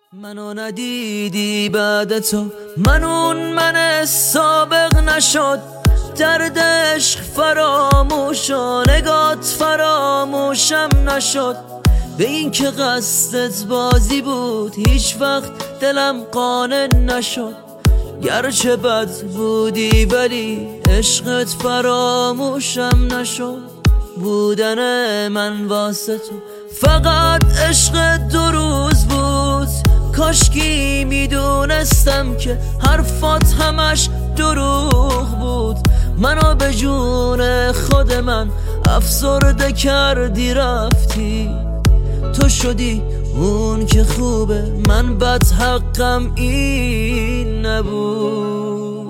منو ندیدی بعد تو، من سابق نشد. درد عشق فراموش و نگات فراموشم نشد. به این که قصدت بازی بود هیچ وقت دلم قانع نشد. گرچه بد بودی ولی عشقت فراموشم نشد. بودن من واسه تو فقط عشق 2 روز بود. کاشکی میدونستم که حرفات همش دروغ بود. منو به جون خود من افسرده کردی رفتی. تو شدی اون که خوبه، من بد حقم این نبود.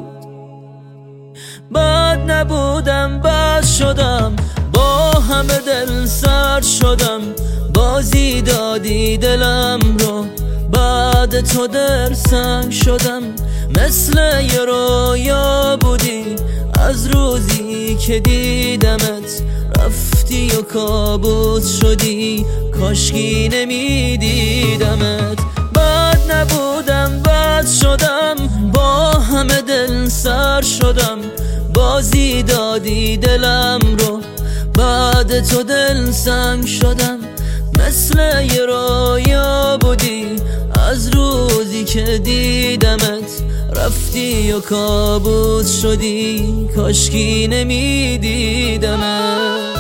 بد نبودم بد شدم، با همه دل سرد شدم. بازی دادی دلم رو، بعد تو دل سنگ شدم. مثل یه رویا بودی از روزی که دیدمت. رفتی و کابوس شدی، کاشکی نمیدیدمت. بد نبودم بد شدم، با همه دل سر شدم. بازی دادی دلم رو، بعد تو دل سنگ شدم. مثل یه رویا بودی از روزی که دیدمت. رفتی و کابوس شدی، کاشکی نمیدیدمت.